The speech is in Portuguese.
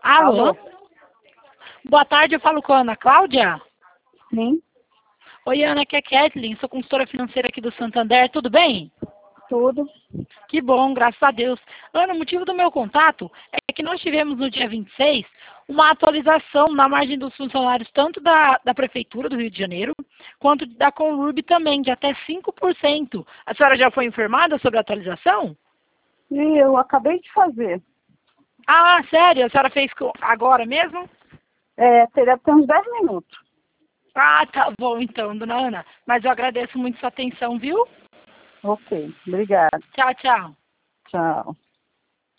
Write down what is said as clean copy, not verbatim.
Alô? Boa tarde, eu falo com a Ana Cláudia. Sim, Oi, Ana, aqui é Kathleen, sou consultora financeira aqui do Santander, tudo bem? tudo. Que bom, graças a Deus. Ana, o motivo do meu contato é que nós tivemos no dia 26 uma atualização na margem dos funcionários, tanto da Prefeitura do Rio de Janeiro, quanto da Conurb também, de até 5%. A senhora já foi informada sobre a atualização? E eu acabei de fazer. Ah, sério? A senhora fez agora mesmo? Teria até uns 10 minutos. Ah, tá bom então, dona Ana. Mas eu agradeço muito sua atenção, viu? Ok, obrigada. Tchau, tchau. Tchau.